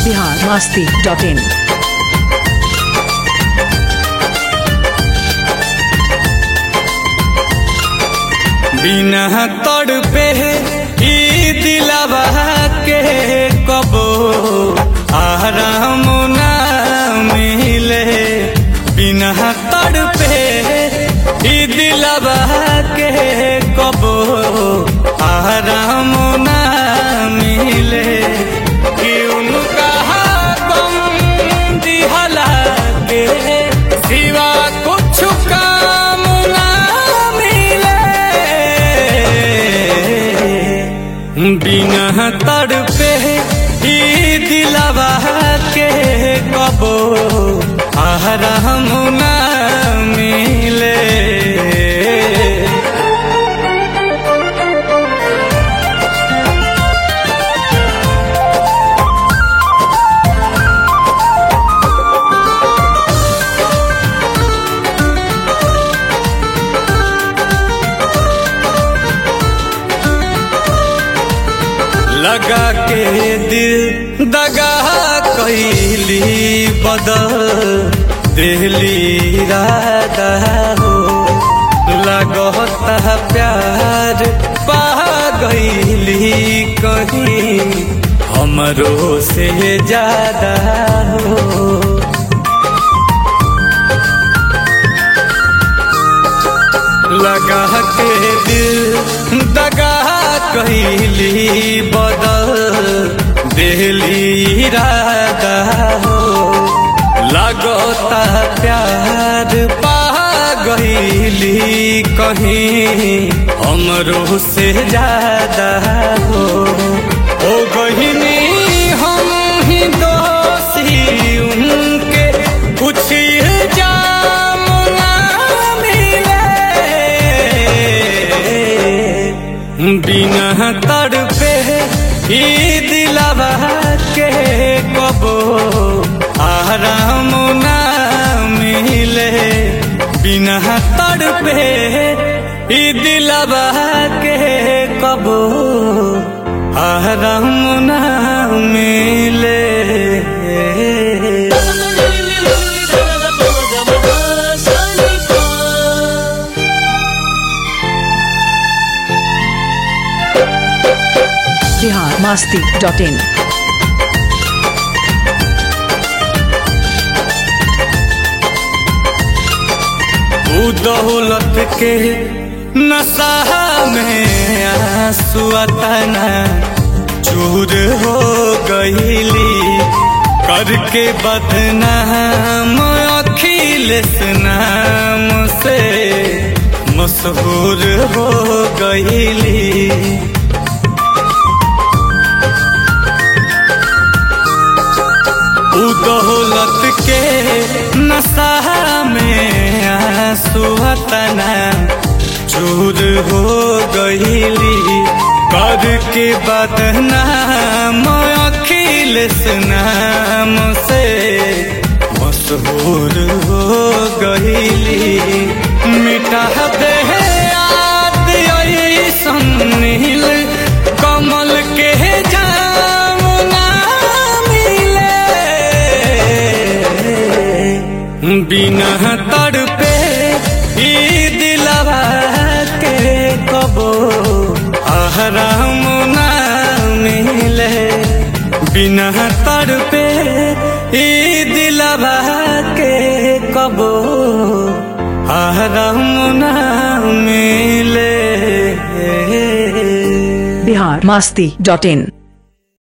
biharmasti.in। बिना तड़पे ई दिलवा के कबो आराम ना मिले। बिना तड़पे ई दिलवा के कबो आराम ना मिले। कि उनका गम दिहला के सिवा कुछ काम ना मिले। बिना तड़पे ई दिलवा के कबो आराम ना मिले। लगा के दिल दगा कैली बदल दिली राधा हो। लगता प्यार पा गईली कहीं हमरो से ज्यादा हो। लगा के दिल दगा कैली बदल दिली राधा हो। लगता प्यार पा गईली कहीं हमरो से ज्यादा हो। गहिनी हम ही दोषी उनके कुछ इल्जाम ना मिले। बिना तड़पे ई दिलवा के कबो आराम ना मिले। बिना तड़पे ई दिलवा के कबो आराम ना मिले। biharmasti.in। दौलत के नशा में आंसू तना चूर हो गईली। करके बदनाम अखिलेश नाम से मशहूर हो गईली। दौलत के नशा में आंसू तना चूर हो गईली। करके बदनाम अखिलेश नाम से मशहूर हो गईली। मिटा दे याद ऐसन नील कमल के जाम ना मिले। बिना तड़पे ई दिलवा के कबो आराम ना मिले। बिना तड़पे ई दिलवा के कबो आराम ना मिले। biharmasti.in।